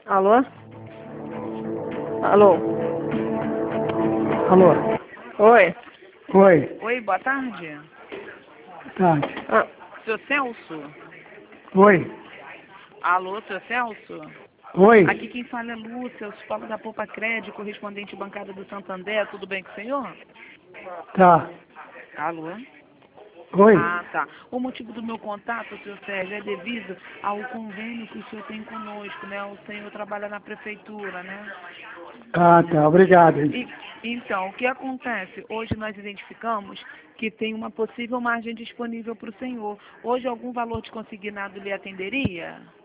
Alô? Alô? Alô? Oi? Oi, Oi, boa tarde. tarde. Ah, Seu Celso? Oi, Alô, seu Celso? oi, Aqui quem fala é Lúcia, eu falo da Poupa Crédito, correspondente bancária do Santander. Tudo bem com o senhor? tá. Alô? Oi, Ah, tá. O motivo do meu contato, seu Sérgio, é devido ao convênio que o senhor tem conosco, né? O senhor trabalha na prefeitura, né? tá, obrigado. E, então, o que acontece? Hoje nós identificamos que tem uma possível margem disponível para o senhor. Hoje algum valor de consignado lhe atenderia?